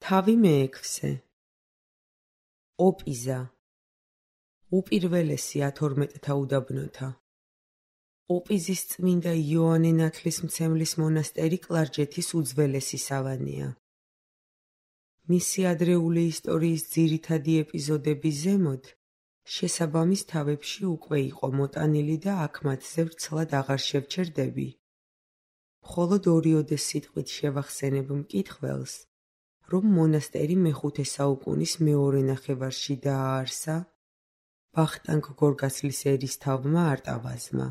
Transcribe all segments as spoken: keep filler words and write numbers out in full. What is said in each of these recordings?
თავი მეექვსე. ოპიზა. უპირველესი ათორმეტთა უდაბნოთა. ოპიზის წმინდა იოანე ნათლისმცემლის მონასტერი კლარჯეთის უძველესი სავანია. მისი ადრეული ისტორიის ძირითადი ეპიზოდები ზემოთ შესაბამის თავებში უკვე იყო მოტანილი და აქ მათზე ვრცლად აღარ შევჩერდები. მხოლოდ ორიოდე სიტყვით შევახსენებ მკითხველს, რომ მონასტერი მეხუთე საუკუნის მეორე ნახევარში დააარსა ვახტანგ გორგასლის ერისთავმა არტავაზმა.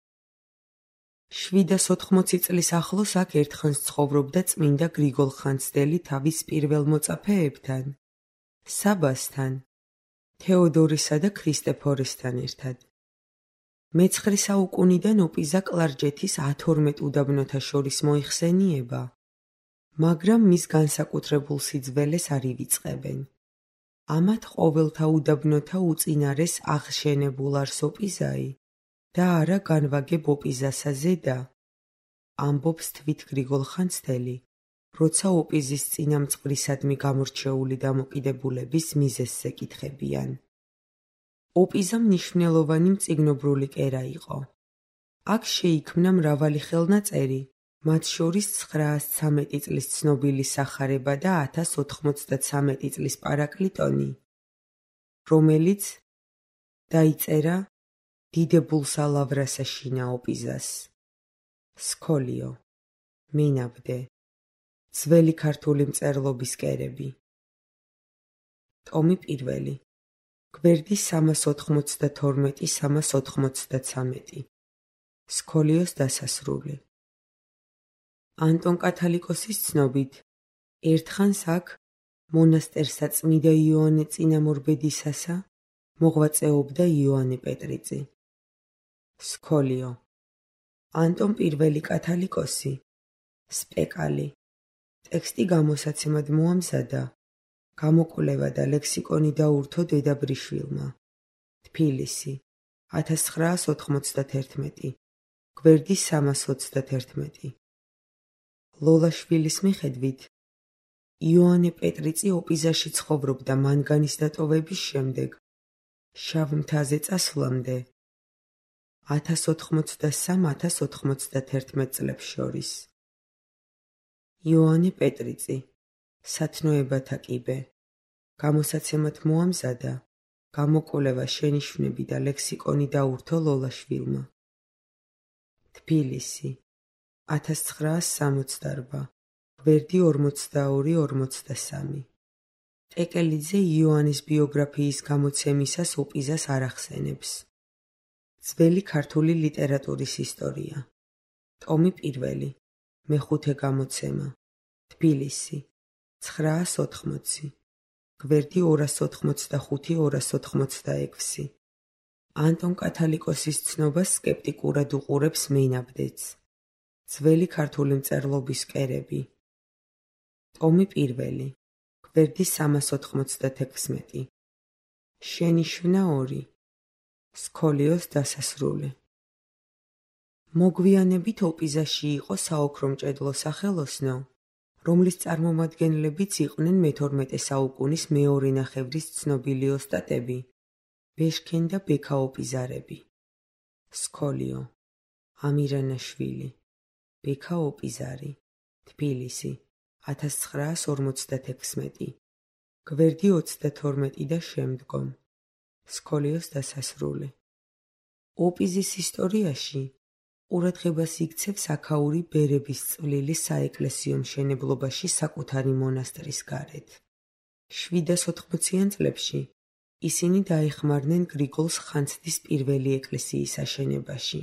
შვიდას ოთხმოცი წლის ახლოს აქ ერთხანს ცხოვრობდა წმინდა გრიგოლ ხანძთელი თავის პირველ მოწაფეებთან, საბასთან, თეოდორისა და ქრისტეფორესთან ერთად. მეცხრე საუკუნიდან ოპიზა კლარჯეთის ათორმეტ უდაბნოთა შორის მოიხსენიება, მაგრამ მის განსაკუთრებულ სიძველეს არ ივიწყებენ. ამათ ყოველთა უდაბნოთა უწინარეს აღშენებულ არს ოპიზაი და არა განვაგებ ოპიზასა ზედა, ამბობს თვით გრიგოლ ხანძთელი, როცა ოპიზის წინამძღვრისადმი გამორჩეული დამოკიდებულების მიზეზზე კითხებიან. ოპიზა მნიშვნელოვანი მწიგნობრული კერა იყო. აქ შეიქმნა მრავალი ხელნაწერი, მათ შორის ცხრაას ცამეტი წლის ცნობილი სახარება და ათას ოთხმოცდაცამეტი წლის პარაკლიტონი, რომელიც დაიწერა დიდებულსა ლავრასა შინა ოპიზას. სქოლიო, მენაბდე, ძველი ქართული მწერლობის კერები. ტომი პირველი. გვერდი სამას ოთხმოცდათორმეტი სამას ოთხმოცდაცამეტი. სქოლიოს დასასრული. ანტონ კათალიკოსის ცნობით, ერთხანს აქ მონასტერსა წმიდა იოანე წინამორბედისასა მოღვაწეობდა იოანე პეტრიწი. სქოლიო. ანტონ პირველი კათალიკოსი, სპეკალი. ტექსტი გამოსაცემად მოამზადა, გამოკვლევა და ლექსიკონი დაურთო დედაბრიშვილმა. თბილისი, ათას ცხრაას ოთხმოცდათერთმეტი, გვერდი სამას ოცდათერთმეტი. ლოლაშვილის მიხედვით, იოანე პეტრიწი ოპიზაში ცხოვრობდა მანგანის დატოვების შემდეგ, შავ მთაზე წასვლამდე, ათას ოთხმოცდასამ ათას ოთხმოცდათერთმეტ წლებს შორის. იოანე პეტრიწი, სათნოებათა კიბე, გამოსაცემად მოამზადა, გამოკვლევა შენიშვნები და ლექსიკონი დაურთო ლოლაშვილმა. თბილისი, ათას ცხრაას სამოცდარვა, გვერდი ორმოცდაორი ორმოცდასამი. ტეკელიძე იოანეს ბიოგრაფიის გამოცემისას ოპიზას არ ახსენებს. ძველი ქართული ლიტერატურის ისტორია. ტომი პირველი, მეხუთე გამოცემა. თბილისი, ცხრაას ოთხმოცი. გვერდი ორას ოთხმოცდახუთი ორას ოთხმოცდაექვსი. ანტონ კათალიკოსის ცნობას სკეპტიკურად უყურებს მენაბდეც. ძველი ქართული მწერლობის კერები. ტომი პირველი, გვერდი სამას ოთხმოცდათექვსმეტი. შენიშვნა ორი. სქოლიოს დასასრული. მოგვიანებით ოპიზაში იყო საოქრო მჭედლო სახელოსნო, რომლის წარმომადგენლებიც იყვნენ მეთორმეტე საუკუნის მეორე ნახევრის ცნობილი ოსტატები, ბეშქენ და ბექა ოპიზარები. სქოლიო, ამირანაშვილი, ბექა ოპიზარი, თბილისი, ათას ცხრაას ორმოცდათექვსმეტი, გვერდი ოცდათორმეტი და შემდგომ. სქოლიოს დასასრული. ოპიზის ისტორიაში ყურადღებას იქცევს აქაური ბერების წვლილი საეკლესიო მშენებლობაში საკუთარი მონასტრის გარეთ. შვიდას ოთხმოციან წლებში ისინი დაეხმარნენ გრიგოლს ხანძთის პირველი ეკლესიის აშენებაში.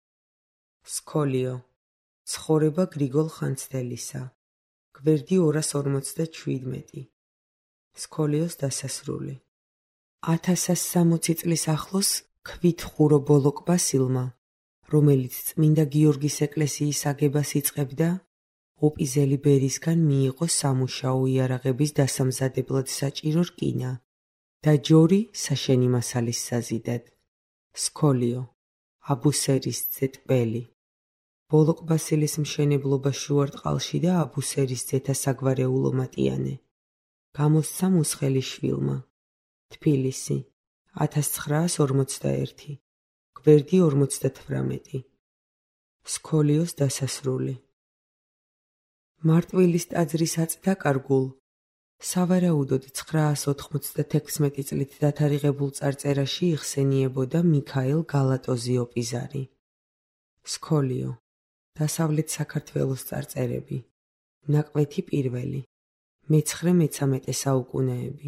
სქოლიო, ცხოვრება გრიგოლ ხანძთელისა, გვერდი ორას ორმოცდაშვიდმეტი. სქოლიოს დასასრული. ათასას სამოცი წლის ახლოს ქვით ხურო ბოლოკ ბასილმა, რომელიც წმინდა გიორგის ეკლესიის აგებას იწყებდა, ოპიზელი ბერისგან მიიღო სამუშაო იარაღების დასამზადებლად საჭირო რკინა და ჯორი საშენი მასალის საზიდად. სქოლიო, აბუსერის ძე ტბელი. ბოლოკ ბასილის მშენებლობა შუარტყალში და აბუსერის ძეთა საგვარეულო მატიანე. გამოსცა მუსხელიშვილმა. თბილისი, ათას ცხრაას ორმოცდაერთი, გვერდი ორმოცდათვრამეტი. სქოლიოს დასასრული. მარტვილის ტაძრის აწდაკარგულ, სავარაუდოდ ცხრაას ოთხმოცდათექვსმეტი წლით დათარიღებულ წარწერაში იხსენიებოდა მიქაელ გალატოზიოპიზარი. სქოლიო, დასავლეთ საქართველოს წარწერები, ნაკვეთი პირველი, მეცხრე-მეცამეტე საუკუნეები.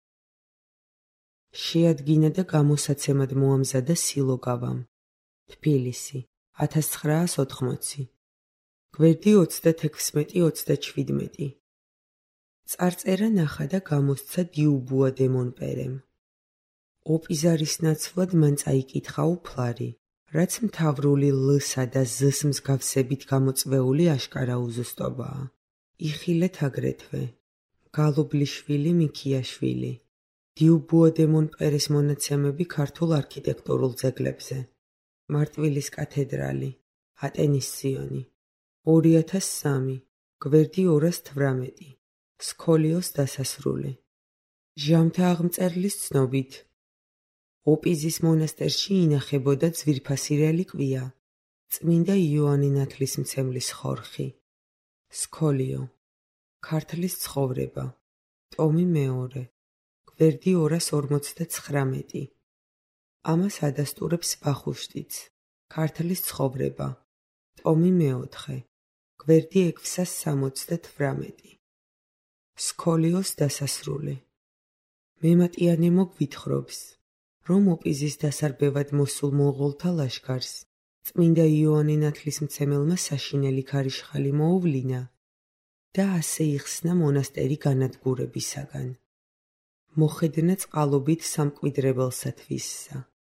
შეადგინა და გამოსაცემად მოამზადა სილოგავამ. თბილისი, ათას ცხრაას ოთხმოცი, გვერდი ოცდათექვსმეტი ოცდაჩვიდმეტი. წარწერა ნახა და გამოსცა დიუბუა დე მონპერემ. ოპიზარის ნაცვლად მან წაიკითხა უფლარი, რაც მთავრული ლ-სა და ზ-ს მსგავსებით გამოწვეული აშკარა უზუსტობაა. იხილეთ აგრეთვე გალობლიშვილი მიქიაშვილი, დიუბუა დე მონპერეს მონაცემები ქართულ არქიტექტურულ ძეგლებზე. მარტვილის კათედრალი, ატენის სიონი, ორი ათას სამი, გვერდი ორას თვრამეტი. სქოლიოს დასასრული. ჟამთა აღმწერლის ცნობით, ოპიზის მონასტერში ინახებოდა ძვირფასი რელიკვია, წმინდა იოანე ნათლისმცემლის ხორხი. სქოლიო, ქართლის ცხოვრება, ტომი მეორე, გვერდი ორას ორმოცდაცხრამეტი. ამას ადასტურებს ვახუშტიც, ქართლის ცხოვრება, ტომი მეოთხე, გვერდი ექვსას სამოცდათვრამეტი. სქოლიოს დასასრული. მემატიანე მოგვითხრობს, რომ ოპიზის დასარბევად მოსულ მონღოლთა ლაშქარს წმინდა იოანე ნათლისმცემელმა საშინელი ქარიშხალი მოუვლინა და ასე იხსნა მონასტერი განადგურებისაგან. მოხედნა წყალობით სამკვიდრებელსათვისსა.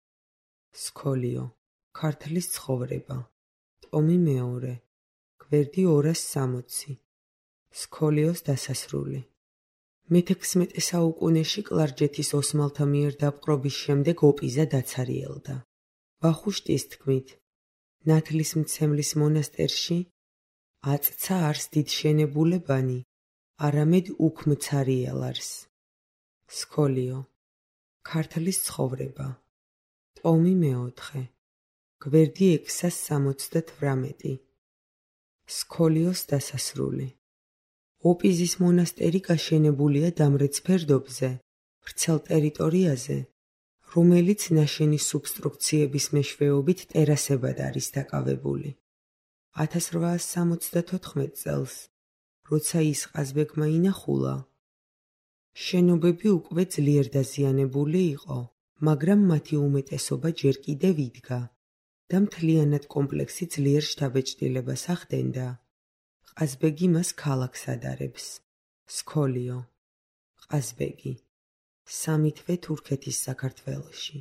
სქოლიო, ქართლის ცხოვრება, ტომი მეორე, გვერდი ორას სამოცი. სქოლიოს დასასრული. მეთექვსმეტე საუკუნეში კლარჯეთის ოსმალთა მიერ დაპყრობის შემდეგ ოპიზა დაცარიელდა. ვახუშტის თქმით, ნათლისმცემლის მონასტერში აწცა არს დიდშენებულებანი, არამედ უქ მცარიელარს. სქოლიო, ქართლის ცხოვრება, ტომი მეოთხე, გვერდი ექვსას სამოცდათვრამეტი. სქოლიოს დასასრული. ოპიზის მონასტერი გაშენებულია დამრეც ფერდობზე, ვრცელ ტერიტორიაზე, რომელიც ნაშენი სუბსტრუქციების მეშვეობით ტერასებად არის დაკავებული. ათას რვაას სამოცდათოთხმეტ წელს, როცა ის ყაზბეგმა ინახულა, შენობები უკვე ძლიერ დაზიანებული იყო, მაგრამ მათი უმეტესობა ჯერ კიდევ იდგა და მთლიანად კომპლექსი ძლიერ შთაბეჭდილებას ახდენდა. ყაზბეგი მას ქალაქს ადარებს. სქოლიო, ყაზბეგი, სამი თვე თურქეთის საქართველოში.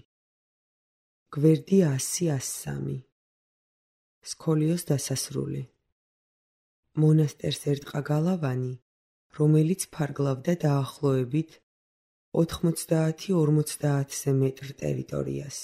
გვერდი ასი ას სამი. სქოლიოს დასასრული. მონასტერს ერტყა გალავანი, რომელიც ფარგლავდა დაახლოებით ოთხმოცდაათი ორმოცდაათზე მეტრ ტერიტორიას.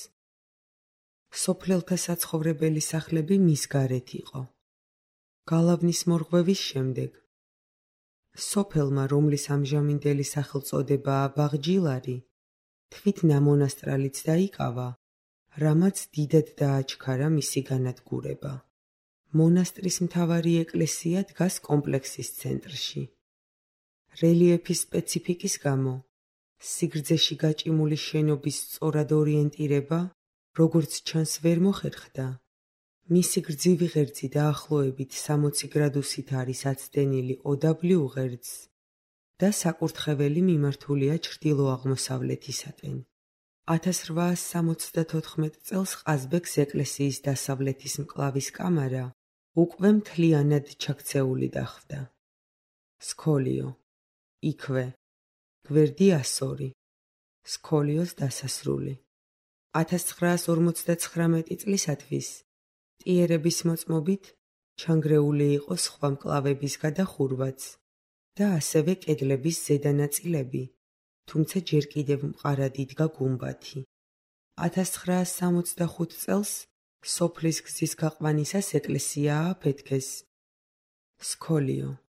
სოფლელთა საცხოვრებელი სახლები მის გარეთ იყო. გალავნის მორღვევის შემდეგ სოფელმა, რომლის ამჟამინდელი სახელწოდებაა ბაღჯილარი, თვით ნამონასტრალიც დაიკავა, რამაც დიდად დააჩქარა მისი განადგურება. მონასტრის მთავარი ეკლესია დგას კომპლექსის ცენტრში. რელიეფის სპეციფიკის გამო, სიგრძეში გაჭიმული შენობის სწორად ორიენტირება, როგორც ჩანს, ვერ მოხერხდა. მისი გრძივი ღერძი დაახლოებით სამოცი გრადუსით არის აცდენილი ოდაბლიუ ღერძს და საკურთხეველი მიმართულია ჩრდილო-აღმოსავლეთისაკენ. ათას რვაას სამოცდათოთხმეტ წელს ყაზბეგს ეკლესიის დასავლეთის მკლავის კამარა უკვე მთლიანად ჩაქცეული დახვდა. სქოლიო, იქვე, გვერდი ასორი. სქოლიოს დასასრული. ათას ცხრაას ორმოცდაცხრამეტი წლისათვის ტიერების მოწმობით ჩანგრეული იყო სხვა მკლავების გადახურვაც და ასევე კედლების ზედა ნაწილები, თუმცა ჯერ კიდევ მყარად იდგა გუმბათი. ათას ცხრაას სამოცდახუთ წელს სოფლის გზის გაყვანისას ეკლესია ააფეთქეს. სქოლიო,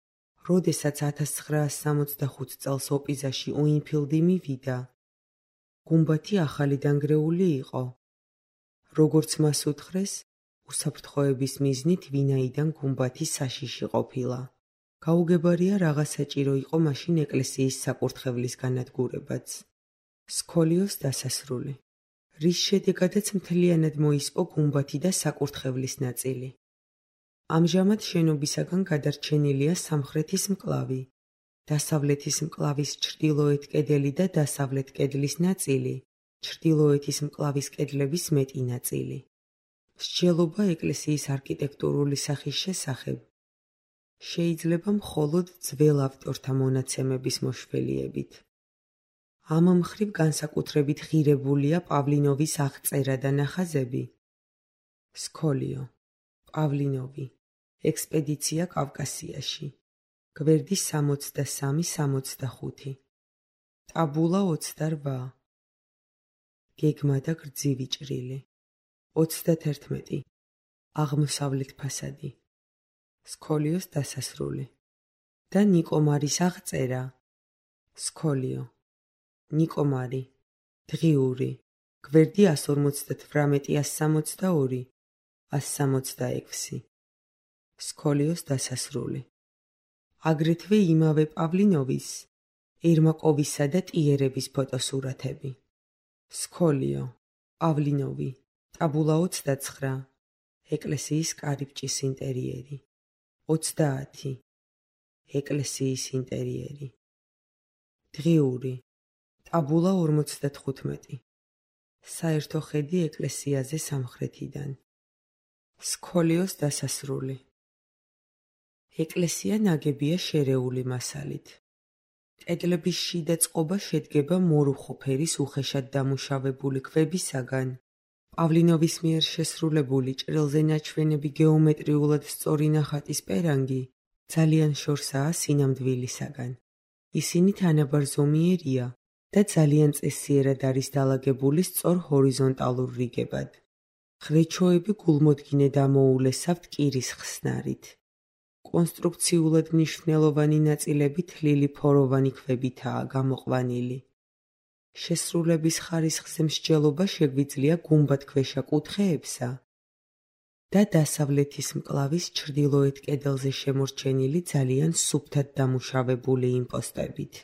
როდესაც ათას ცხრაას სამოცდახუთ წელს ოპიზაში უინფილდი მივიდა, გუმბათი ახალი დანგრეული იყო. როგორც მას უთხრეს, უსაფრთხოების მიზნით ვინაიდან გუმბათი საშიში ყოფილა. გაუგებარია რაღა საჭირო იყო მაშინ ეკლესიის საკურთხევლის განადგურებაც. სქოლიოს დასასრული, რის შედეგადაც მთლიანად მოისპო გუმბათი და საკურთხევლის ნაწილი. ამჟამად შენობისაგან გადარჩენილია სამხრეთის მკლავი, დასავლეთის მკლავის ჩრდილოეთ კედელი და დასავლეთ კედლის ნაწილი, ჩრდილოეთის მკლავის კედლების მეტი ნაწილი. მსჯელობა ეკლესიის არქიტექტურული სახის შესახებ შეიძლება მხოლოდ ძველ ავტორთა მონაცემების მოშველიებით. ამ მხრივ განსაკუთრებით ღირებულია პავლინოვის აღწერა და ნახაზები. სქოლიო, პავლინოვი, ექსპედიცია კავკასიაში, გვერდი სამოცდასამი სამოცდახუთი, ტაბულა ოცდარვა, გეგმა და გრძივი ჭრილი, ოცდათერთმეტი, აღმოსავლეთ ფასადი, სქოლიოს დასასრული და ნიკომარის აღწერა. სქოლიო, ნიკომარი, დღიური, გვერდი ას ორმოცდათვრამეტი ას სამოცდაორი, ას სამოცდაექვსი, სქოლიოს დასასრული. აგრეთვე იმავე პავლინოვის, ერმაკოვისა და ტიერების ფოტოსურათები. სქოლიო, პავლინოვი, ტაბულა ოცდაცხრა, ეკლესიის კარიბჭის ინტერიერი. ოცდაათი, ეკლესიის ინტერიერი. დღიური, ტაბულა ორმოცდათხუთმეტი, საერთო ხედი ეკლესიაზე სამხრეთიდან. სქოლიოს დასასრული. ეკლესია ნაგებია შერეული მასალით. კედლების შიდა წყობა შედგება მორუხო ფერის უხეშად დამუშავებული ქვებისაგან. პავლინოვის მიერ შესრულებული ჭრილზე ნაჩვენები გეომეტრიულად სწორი ნახატის პერანგი ძალიან შორსაა სინამდვილისაგან. ისინი თანაბარზომიერია და ძალიან წესიერად არის დალაგებული სწორ ჰორიზონტალურ რიგებად. ხრეჩოები გულმოდგინე დამოულესავთ კირის ხსნარით. კონსტრუქციულად მნიშვნელოვანი ნაწილები თლილი ფოროვანი ქვებითაა გამოყვანილი. შესრულების ხარისხზე მსჯელობა შეგვიძლია გუმბათქვეშა კუთხეებსა და დასავლეთის მკლავის ჩრდილოეთ კედელზე შემორჩენილი ძალიან სუფთად დამუშავებული იმპოსტებით.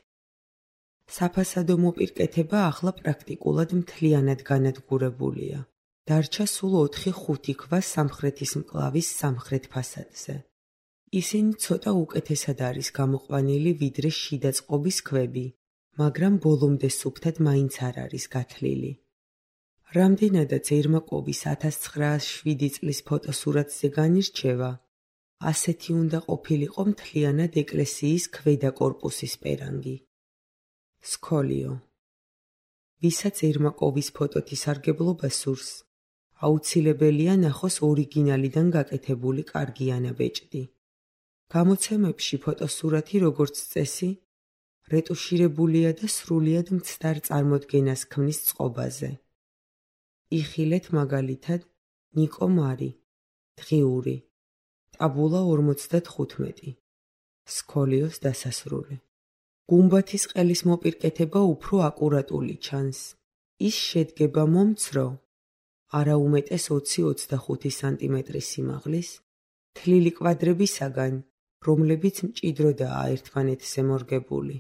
საფასადო მოპირკეთება ახლა პრაქტიკულად მთლიანად განადგურებულია. დარჩა სულ ოთხი ხუთი ქვა სამხრეთის მკლავის სამხრეთ ფასადზე. ისინი ცოტა უკეთესად არის გამოყვანილი ვიდრე შიდა წყობის ქვები, მაგრამ ბოლომდე სუფთად მაინც არ არის გათლილი. რამდენადაც ერმაკოვის ათას ცხრაას შვიდი წლის ფოტოსურათზე განირჩევა, ასეთი უნდა ყოფილიყო მთლიანად ეკლესიის ქვედა კორპუსის პერანგი. სქოლიო, ვისაც ერმაკოვის ფოტოთი სარგებლობა სურს, აუცილებელია ნახოს ორიგინალიდან გაკეთებული კარგი ანაბეჭდი. გამოცემებში ფოტოსურათი როგორც წესი, რეტუშირებულია და სრულიად მცდარ წარმოდგენას ქმნის წყობაზე. იხილეთ მაგალითად ნიკომარი, დღიური, ტაბულა ორმოცდათხუთმეტი, სქოლიოს დასასრული. გუმბათის ყელის მოპირკეთება უფრო აკურატული ჩანს. ის შედგება მომცრო, არაუმეტეს ოცი ოცდახუთი სანტიმეტრის სიმაღლის, თლილი კვადრებისაგან, რომლებიც მჭიდროდაა ერთმანეთზე მორგებული.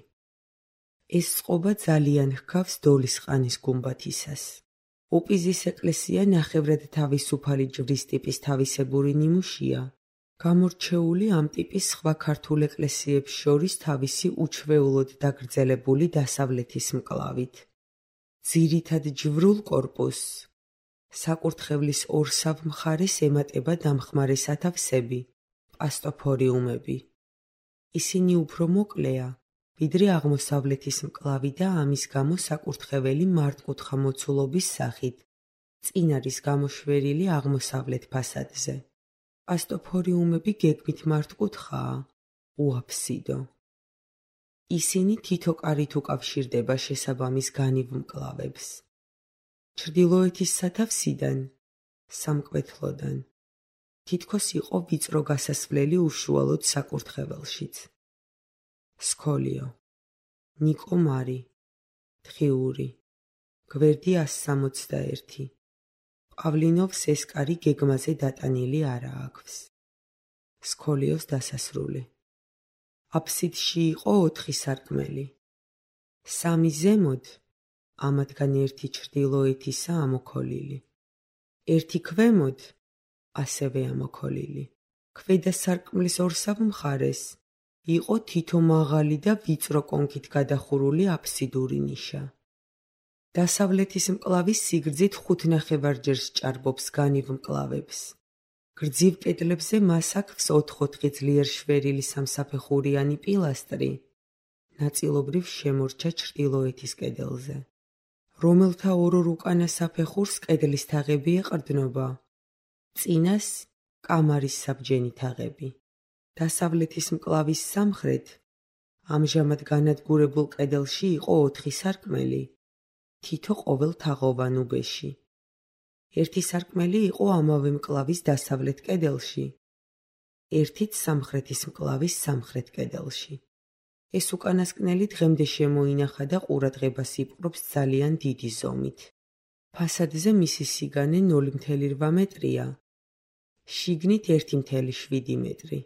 ეს წყობა ძალიან ჰგავს დოლის ყანის გუმბათისას. ოპიზის ეკლესია ნახევრად თავისუფალი ჯვრის ტიპის თავისებური ნიმუშია, გამორჩეული ამ ტიპის სხვა ქართულ ეკლესიებს შორის თავისი უჩვეულოდ დაგრძელებული დასავლეთის მკლავით. ძირითად ჯვრულ კორპუსს, საკურთხევლის ორსავ მხარეს ემატება დამხმარე სათავსები, პასტოფორიუმები. ისინი უფრო მოკლეა, ვიდრე აღმოსავლეთის მკლავი და ამის გამო საკურთხეველი მართკუთხა მოცულობის სახით, წინ არის გამოშვერილი აღმოსავლეთ ფასადზე. პასტოფორიუმები გეგმით მართკუთხაა, უაფსიდო. ისინი თითო კარით უკავშირდება შესაბამის განივ მკლავებს. ჩრდილოეთის სათავსიდან, სამკვეთლოდან, თითქოს იყო ვიწრო გასასვლელი უშუალოდ საკურთხეველშიც. სქოლიო, ნიკო მარი, დღიური, გვერდი ას სამოცდაერთი. პავლინოვს ეს კარი გეგმაზე დატანილი არა აქვს. სქოლიოს დასასრული. აფსიდში იყო ოთხი სარკმელი. სამი ზემოთ, ამათგან ერთი ჩრდილოეთისა ამოქოლილი. ერთი ქვემოთ, ასევე ამოქოლილი. ქვედა სარკმლის ორსავ მხარეს იყო თითო მაღალი და ვიწრო კონქით გადახურული აფსიდური ნიშა. დასავლეთის მკლავის სიგრძით ხუთ ნახევარჯერ სჭარბობს განივ მკლავებს. გრძივ კედლებზე მას აქვს ოთხ-ოთხი ძლიერ შვერილი სამსაფეხურიანი პილასტრი, ნაწილობრივ შემორჩა ჩრდილოეთის კედელზე, რომელთა ორ-ორ უკანა საფეხურს კედლის თაღები ეყრდნობა, წინას კამარის საბჯენი თაღები. დასავლეთის მკლავის სამხრეთ, ამჟამად განადგურებულ კედელში იყო ოთხი სარკმელი, თითო ყოველ თაღოვან უბეში. ერთი სარკმელი იყო ამავე მკლავის დასავლეთ კედელში, ერთიც სამხრეთის მკლავის სამხრეთ კედელში. ეს უკანასკნელი დღემდე შემოინახა და ყურადღებას იპყრობს ძალიან დიდი ზომით. ფასადზე მისი სიგანე ნული მცდე რვა მეტრია, შიგნით ერთი მცდე შვიდი მეტრი.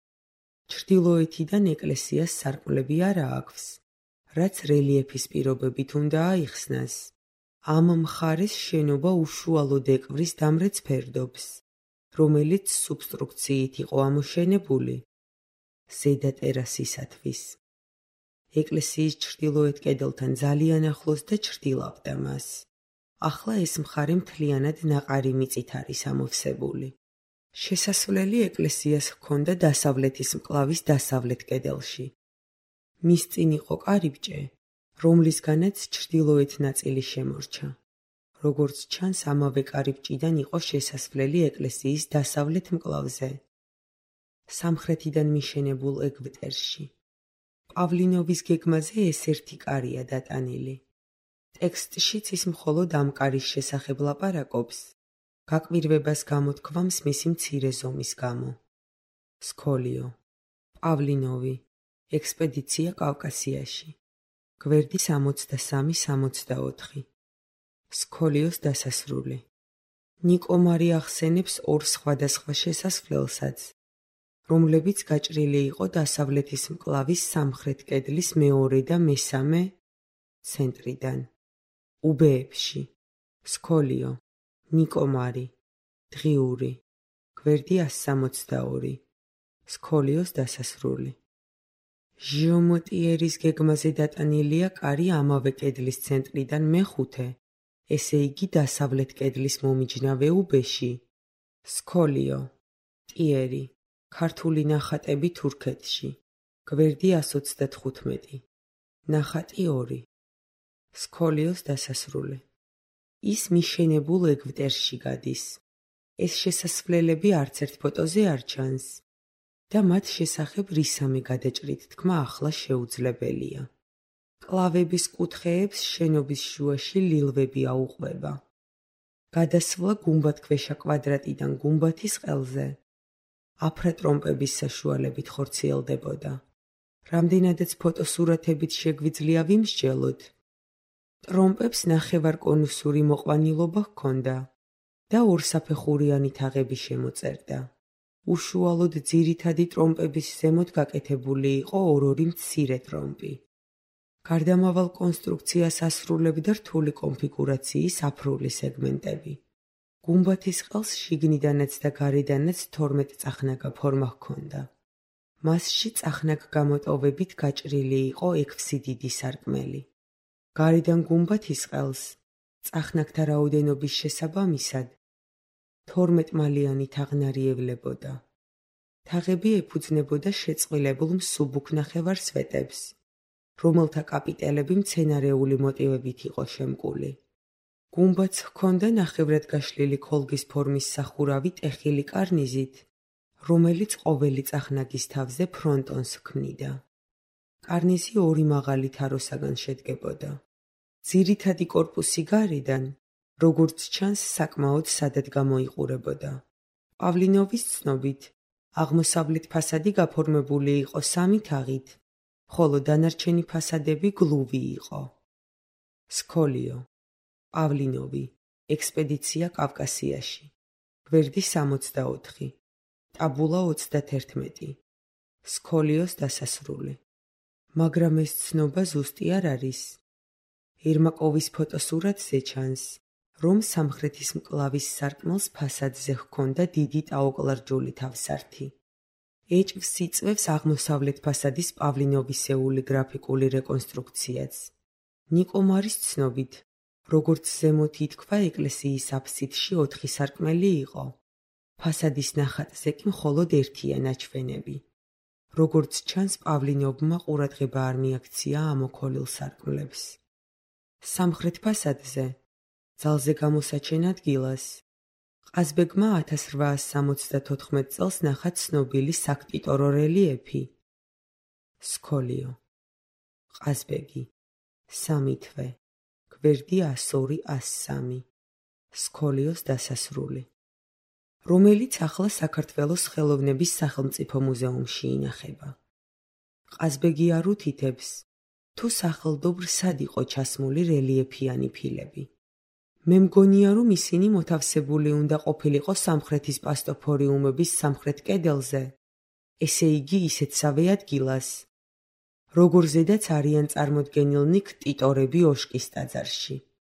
ჩრდილოეთიდან ეკლესიას სარკმლები არა აქვს, რაც რელიეფის პირობებით უნდა აიხსნას. ამ მხარეს შენობა უშუალოდ ეკვრის დამრეც ფერდობს, რომელიც სუბსტრუქციით იყო ამოშენებული ზედა ტერასისათვის. ეკლესიის ჩრდილოეთ კედელთან ძალიან ახლოს და ჩრდილავდა მას. ახლა ეს მხარე მთლიანად ნაყარი მიწით არის ამოვსებული. შესასვლელი ეკლესიას ჰქონდა დასავლეთის მკლავის დასავლეთ კედელში. მის წინ იყო კარიბჭე, რომლისგანაც ჩრდილოეთ ნაწილი შემორჩა. როგორც ჩანს, ამავე კარიბჭიდან იყო შესასვლელი ეკლესიის დასავლეთ მკლავზე, სამხრეთიდან მიშენებულ ეგვტერში. პავლინოვის გეგმაზე ეს ერთი კარია დატანილი. ტექსტშიც ის მხოლოდ ამ კარის შესახებ ლაპარაკობს, გაკვირვებას გამოთქვამს მისი მცირე ზომის გამო. სქოლიო, პავლინოვი, ექსპედიცია კავკასიაში. გვერდი სამოცდასამი სამოცდაოთხი. სქოლიოს დასასრული. ნიკო მარი ახსენებს ორ სხვადასხვა შესასვლელსაც, რომლებიც გაჭრილი იყო დასავლეთის მკლავის სამხრეთ კედლის მეორე და მესამე ცენტრიდან. უბეებში. სქოლიო, ნიკო მარი, დღიური, გვერდი ას სამოცდაორი. სქოლიოს დასასრული. ჟიომოტიერის გეგმაზე დატანილია კარი ამავე კედლის ცენტრიდან მეხუთე, ესე იგი დასავლეთ კედლის მომიჯნავე უბეში. სქოლიო, ტიერი, ქართული ნახატები თურქეთში. გვერდი ას ოცდათხუთმეტი. ნახატი ორი. სქოლიოს დასასრული. ის მიშენებულ ეგვტერში გადის. ეს შესასვლელები არც ერთ ფოტოზე არ ჩანს და მათ შესახებ რისამე გადაჭრით თქმა ახლა შეუძლებელია. მკლავების კუთხეებს შენობის შუაში ლილვები აუყვება. გადასვლა გუმბათქვეშა კვადრატიდან გუმბათის ყელზე აფრატრომპების საშუალებით ხორციელდებოდა. რამდენადაც ფოტოსურათებით შეგვიძლია ვიმსჯელოთ, ტრომპებს ნახევარკონუსური მოყვანილობა ჰქონდა და ორსაფეხურიანი თაღები შემოწერდა. უშუალოდ ძირითადი ტრომპების ზემოთ გაკეთებული იყო ორ-ორი მცირე ტრომპი. გარდამავალ კონსტრუქციას ასრულებდა რთული კონფიგურაციის აფრული სეგმენტები. გუმბათის ყელს შიგნიდანაც და გარედანაც თორმეტ წახნაგა ფორმა ჰქონდა. მასში წახნაგ გამოტოვებით გაჭრილი იყო ექვსი დიდი სარკმელი. გარედან გუმბათის ყელს წახნაგთა რაოდენობის შესაბამისად თორმეტმალიანი თაღნარი ევლებოდა. თაღები ეფუძნებოდა შეწყვილებულ მსუბუქ ნახევარსვეტებს, რომელთა კაპიტელები მცენარეული მოტივებით იყო შემკული. გუმბათს ჰქონდა ნახევრად გაშლილი ქოლგის ფორმის სახურავი ტეხილი კარნიზით, რომელიც ყოველი წახნაგის თავზე ფრონტონს ჰქმნიდა. კარნიზი ორი მაღალი თაროსაგან შედგებოდა. ძირითადი კორპუსი გარედან, როგორც ჩანს, საკმაოდ სადად გამოიყურებოდა. პავლინოვის ცნობით, აღმოსავლეთ ფასადი გაფორმებული იყო სამი თაღით, ხოლო დანარჩენი ფასადები გლუვი იყო. სქოლიო, პავლინოვი, ექსპედიცია კავკასიაში. გვერდი სამოცდაოთხი, ტაბულა ოცდათერთმეტი. სქოლიოს დასასრული. მაგრამ ეს ცნობა ზუსტი არ არის. ერმაკოვის ფოტოსურათზე ჩანს, რომ სამხრეთის მკლავის სარკმელს ფასადზე ჰქონდა დიდი ტაოკლარჯული თავსართი. ეჭვს იწვევს აღმოსავლეთ ფასადის პავლინოვისეული გრაფიკული რეკონსტრუქციაც. ნიკომარის ცნობით, როგორც ზემოთ ითქვა, ეკლესიის აფსიდში ოთხი სარკმელი იყო. ფასადის ნახატზე კი მხოლოდ ერთია ნაჩვენები. როგორც ჩანს, პავლინოვმა ყურადღება არ მიაქცია ამოქოლილ სარკმლებს. სამხრეთ ფასადზე, ძალზე გამოსაჩენ ადგილას, ყაზბეგმა ათას რვაას სამოცდათოთხმეტ წელს ნახა ცნობილი საქტიტორო რელიეფი. სქოლიო, ყაზბეგი, სამი თვე, გვერდი ასორი ასსამი. სქოლიოს დასასრული. რომელიც ახლა საქართველოს ხელოვნების სახელმწიფო მუზეუმში ინახება. ყაზბეგი არ უთითებს, თუ სახელდობრ სად იყო ჩასმული რელიეფიანი ფილები. მე მგონია, რომ ისინი მოთავსებული უნდა ყოფილიყო სამხრეთის პასტოფორიუმების სამხრეთ კედელზე, ესე იგი ისეთსავე ადგილას, როგორ ზედაც არიან წარმოდგენილნი ქტიტორები ოშკის ტაძარში.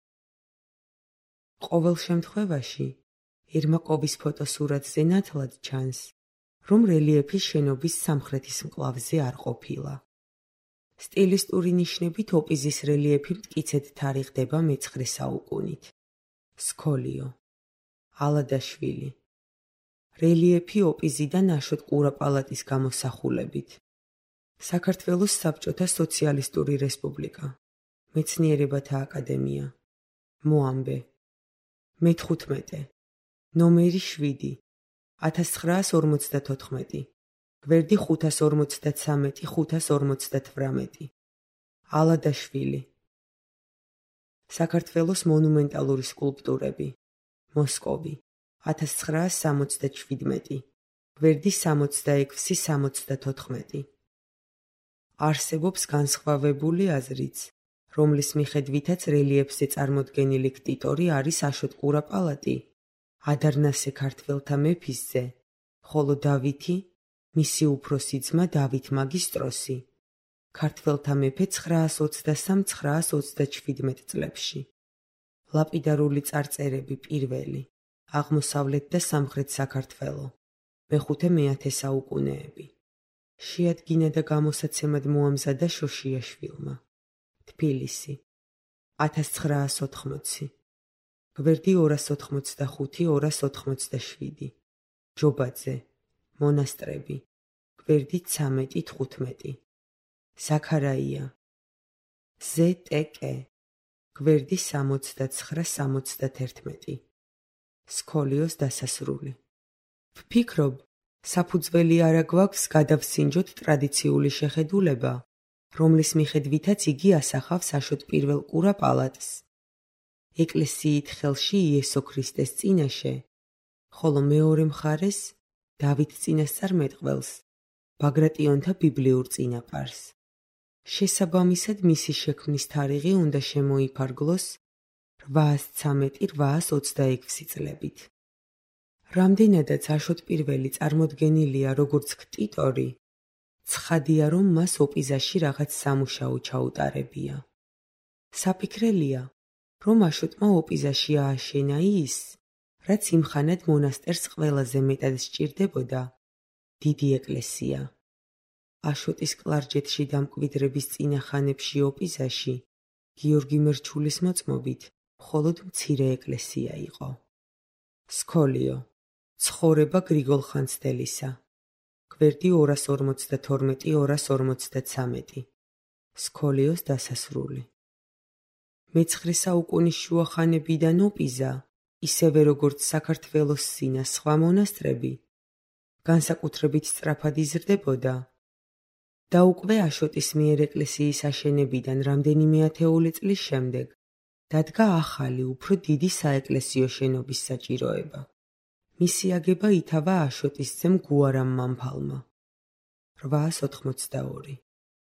ყოველ შემთხვევაში, ერმაკოვის ფოტოსურათზე ნათლად ჩანს, რომ რელიეფი შენობის სამხრეთის მკლავზე არ ყოფილა. სტილისტური ნიშნებით ოპიზის რელიეფი მტკიცედ თარიღდება მეცხრე საუკუნით. სქოლიო, ალადაშვილი. რელიეფი ოპიზიდან აშოტ კურაპალატის გამოსახულებით. საქართველოს საბჭოთა სოციალისტური რესპუბლიკა. მეცნიერებათა აკადემია. მოამბე. მეთხვთმეტე. ნომერი შვიდი, ათას ცხრაას ორმოცდათოთხმეტი. გვერდი ხუთას ორმოცდათსამეტი ხუთას ორმოცდათვრამეტი. ალადაშვილი. საქართველოს მონუმენტალური სკულპტურები. მოსკოვი, ათას ცხრაას სამოცდაშვიდმეტი. გვერდი სამოცდაექვსი სამოცდათოთხმეტი. არსებობს განსხვავებული აზრიც, რომლის მიხედვითაც რელიეფზე წარმოდგენილი ქტიტორი არის აშოტ კურაპალატი, ადარნასე ქართველთა მეფისზე, ხოლო დავითი, მისი უფროსი ძმა დავით მაგისტროსი, ქართველთა მეფე ცხრაას ოცდასამ ცხრაას ოცდაშვიდმეტ წლებში. ლაპიდარული წარწერები პირველი, აღმოსავლეთ და სამხრეთ საქართველო, მეხუთე მეათე საუკუნეები. შეადგინა და გამოსაცემად მოამზადა შოშიაშვილმა. თბილისი, ათას ცხრაას ოთხმოცი. გვერდი ორას ოთხმოცდახუთი ორას ოთხმოცდაშვიდი. ჯობაძე, მონასტრები. გვერდი ცამეტი თხუთმეტი. ზაქარაია. ზე ტე კე. გვერდი სამოცდაცხრა სამოცდათერთმეტი. სქოლიოს დასასრული. ვფიქრობ, საფუძველი არა გვაქვს გადავსინჯოთ ტრადიციული შეხედულება, რომლის მიხედვითაც იგი ასახავს აშოტ პირველ კურაპალატს. ეკლესიით ხელში იესო ქრისტეს წინაშე, ხოლო მეორე მხარეს დავით წინასწარ მეტყველს, ბაგრატიონთა ბიბლიურ წინაპარს. შესაბამისად მისი შექმნის თარიღი უნდა შემოიფარგლოს რვაას ცამეტი რვაას ოცდაექვსი წლებით. რამდენადაც აშოტ პირველი წარმოდგენილია როგორც ქტიტორი, ცხადია, რომ მას ოპიზაში რაღაც სამუშაო ჩაუტარებია. საფიქრელია, რომ აშოტმა ოპიზაში ააშენა ის, რაც იმხანად მონასტერს ყველაზე მეტად სჭირდებოდა, დიდი ეკლესია. აშოტის კლარჯეთში დამკვიდრების წინა ხანებში ოპიზაში, გიორგი მერჩულის მოწმობით, მხოლოდ მცირე ეკლესია იყო. სქოლიო, ცხოვრება გრიგოლ ხანძთელისა. გვერდი ორას ორმოცდათორმეტი ორას ორმოცდაცამეტი. სქოლიოს დასასრული. მეცხრე საუკუნის შუახანებიდან ოპიზა, ისევე როგორც საქართველოს სინა სხვა მონასტრები, განსაკუთრებით სწრაფად იზრდებოდა და უკვე აშოტის მიერ ეკლესიის აშენებიდან რამდენიმე ათეული წლის შემდეგ დადგა ახალი, უფრო დიდი საეკლესიო შენობის საჭიროება. მისი აგება ითავა აშოტის ძემ გუარამ მამფალმა. რვაას ოთხმოცდაორი.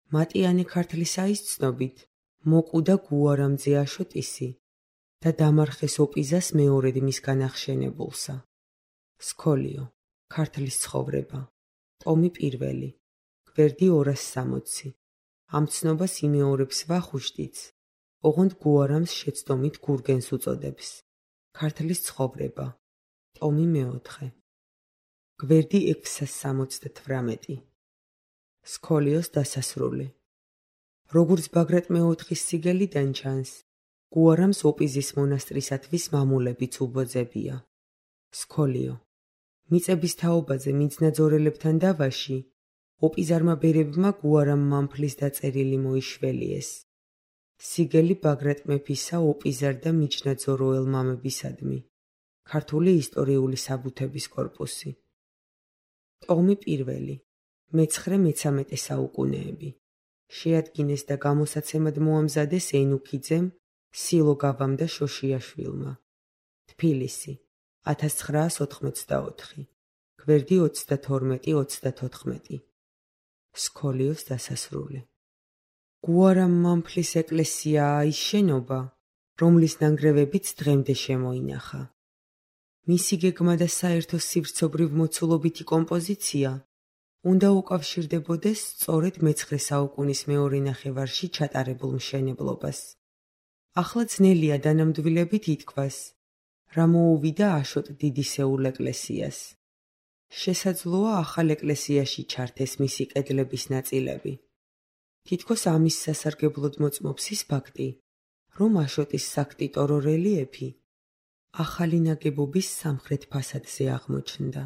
მატიანე ქართლისაის ცნობით, მოკუდა გუარამძე აშო ტისი და დამარხეს ოპიზას მეორედ მისგან ახშენებულსა. სქოლიო, ქართლის ცხოვრება, ტომი პირველი, გვერდი ორას სამოცი. ამ ცნობას იმეორებს ვახუშტიც, ოღონდ გუარამს შეცდომით გურგენს უწოდებს. ქართლის ცხოვრება, ტომი მეოთხე, გვერდი ექვსას სამოცდათვრამეტი. სქოლიოს დასასრული. როგორც ბაგრატ მეოთხის სიგელიდან ჩანს, გუარამს ოპიზის მონასტრისათვის მამულებიც უბოძებია. სქოლიო, მიწების თაობაზე მიწნაძორელებთან დავაში, ოპიზარმა ბერებმა გუარამ მამფლის დაწერილი მოიშველიეს. სიგელი ბაგრატ მეფისა ოპიზარ და მიჯნაძოროელ მამებისადმი. ქართული ისტორიული საბუთების კორპუსი. ტომი პირველი, მეცხრე-მეცამეტე საუკუნეები. შეადგინეს და გამოსაცემად მოამზადეს ენუქიძემ, სილოგავამ და შოშიაშვილმა. თბილისი, ათას ცხრაას ოთხმოცდაოთხი, გვერდი ოცდათორმეტი ოცდათოთხმეტი. სქოლიოს დასასრული. გუარამ მამფლის ეკლესიაა ის შენობა, რომლის ნანგრევებიც დღემდე შემოინახა. მისი გეგმა და საერთო სივრცობრივ მოცულობითი კომპოზიცია უნდა უკავშირდებოდეს სწორედ მეცხრე საუკუნის მეორე ნახევარში ჩატარებულ მშენებლობას. ახლა ძნელია დანამდვილებით ითქვას, რა მოუვიდა აშოტ დიდისეულ ეკლესიას. შესაძლოა ახალ ეკლესიაში ჩართეს მისი კედლების ნაწილები. თითქოს ამის სასარგებლოდ მოწმობს ის ფაქტი, რომ აშოტის საქტიტორო რელიეფი ახალი ნაგებობის სამხრეთ ფასადზე აღმოჩნდა.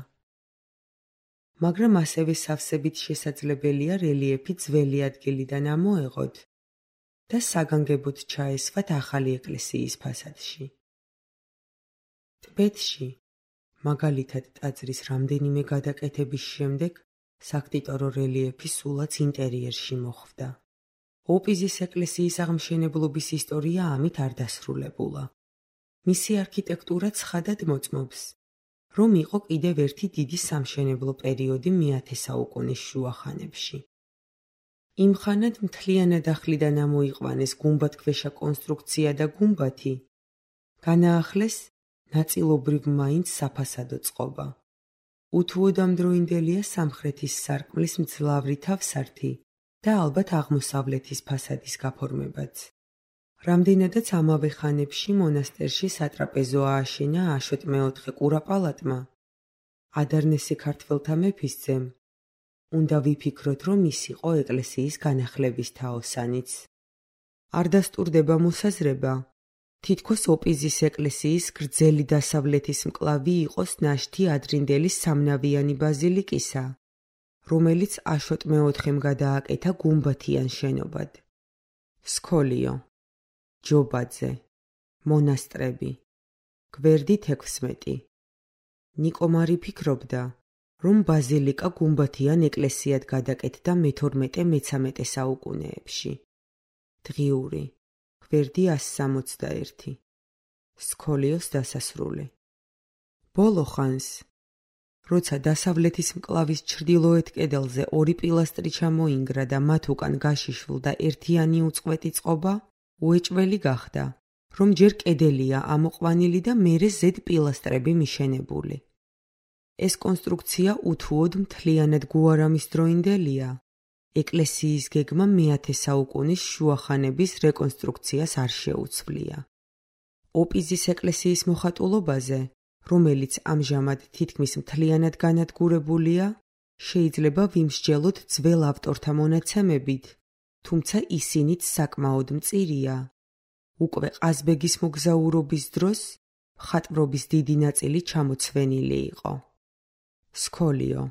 მაგრამ ასევე სავსებით შესაძლებელია რელიეფი ძველი ადგილიდან ამოეღოთ და საგანგებოდ ჩაესვათ ახალი ეკლესიის ფასადში. ტბეთში, მაგალითად ტაძრის რამდენიმე გადაკეთების შემდეგ, საქტიტორო რელიეფი სულაც ინტერიერში მოხვდა. ოპიზის ეკლესიის აღმშენებლობის ისტორია ამით არ დასრულებულა. მისი არქიტექტურა ცხადად მოწმობს, რომ იყო კიდევ ერთი დიდი სამშენებლო პერიოდი მეათე საუკუნის შუახანებში. იმხანად მთლიანად ახლიდან ამოიყვანეს გუმბათქვეშა კონსტრუქცია და გუმბათი, განაახლეს ნაწილობრივ მაინც საფასადო წყობა. უთუოდ ამდროინდელია სამხრეთის სარკმლის მძლავრი თავსართი და ალბათ აღმოსავლეთის ფასადის გაფორმებაც. რამდენადაც ამავე ხანებში მონასტერში სატრაპეზო ააშენა აშოტ მეოთხე კურაპალატმა, ადარნესი ქართველთა მეფისძემ, უნდა ვიფიქროთ, რომ ის იყო ეკლესიის განახლების თაოსანიც. არ დასტურდება მოსაზრება, თითქოს ოპიზის ეკლესიის გრძელი დასავლეთის მკლავი იყოს ნაშთი ადრინდელი სამნავიანი ბაზილიკისა, რომელიც აშოტ მეოთხემ გადააკეთა გუმბათიან შენობად. სქოლიო, ჯობაძე, მონასტრები, გვერდი ექვსმეტი. ნიკომარი ფიქრობდა, რომ ბაზილიკა გუმბათიან ეკლესიად გადაკეთდა მეთორმეტე-მეცამეტე საუკუნეებში. დღიური, გვერდი ას სამოცდაერთი. სქოლიოს დასასრული. ბოლო ხანს, როცა დასავლეთის მკლავის ჩრდილოეთ კედელზე ორი პილასტრი ჩამოინგრა და მათ უკან გაშიშვლდა ერთიანი უწყვეტი წყობა, უეჭველი გახდა, რომ ჯერ კედელია ამოყვანილი და მერე ზედ პილასტრები მიშენებული. ეს კონსტრუქცია უთუოდ მთლიანად გუარამის დროინდელია. ეკლესიის გეგმა მეათე საუკუნის შუახანების რეკონსტრუქციას არ შეუცვლია. ოპიზის ეკლესიის მოხატულობაზე, რომელიც ამჟამად თითქმის მთლიანად განადგურებულია, შეიძლება ვიმსჯელოთ ძველ ავტორთა მონაცემებით, თუმცა ისინიც საკმაოდ მწირია. უკვე ყაზბეგის მოგზაურობის დროს მხატვრობის დიდი ნაწილი ჩამოცვენილი იყო. სქოლიო,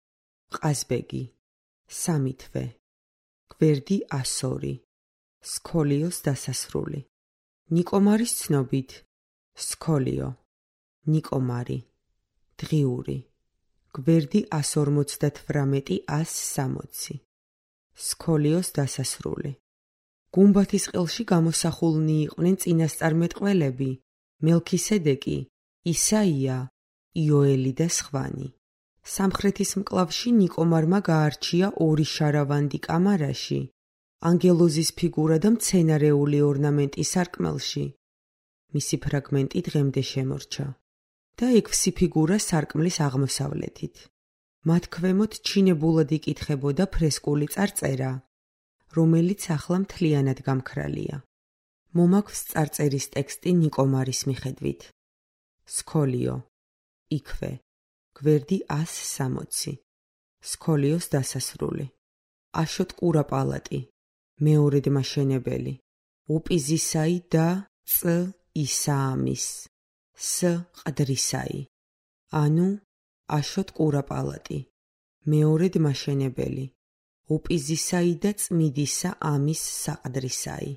ყაზბეგი, სამი თვე, გვერდი ასორი. სქოლიოს დასასრული. ნიკომარის ცნობით, სქოლიო, ნიკომარი, დღიური, გვერდი ას ორმოცდათვრამეტი ას სამოცი. სქოლიოს დასასრული. გუმბათის ყელში გამოსახულნი იყვნენ წინასწარმეტყველები, მელქისედეკი, ისაია, იოელი და სხვანი. სამხრეთის მკლავში ნიკომარმა გაარჩია ორი შარავანდი კამარაში, ანგელოზის ფიგურა და მცენარეული ორნამენტი სარკმელში. მისი ფრაგმენტი დღემდე შემორჩა და ექვსი ფიგურა სარკმლის აღმოსავლეთით. მათ ქვემოთ ჩინებულად იკითხებოდა ფრესკული წარწერა, რომელიც ახლა მთლიანად გამქრალია. მომაქვს წარწერის ტექსტი ნიკომარის მიხედვით. სქოლიო, იქვე, გვერდი ას სამოცი. სქოლიოს დასასრული. აშოტ კურაპალატი, მეორედ მაშენებელი. უპიზისაი და წ ისაამის, ს ყდრისაი. ანუ აშოტ კურაპალატი, მეორედ მაშენებელი. უპიზისაი და წმიდისა ამის საყდრისაი.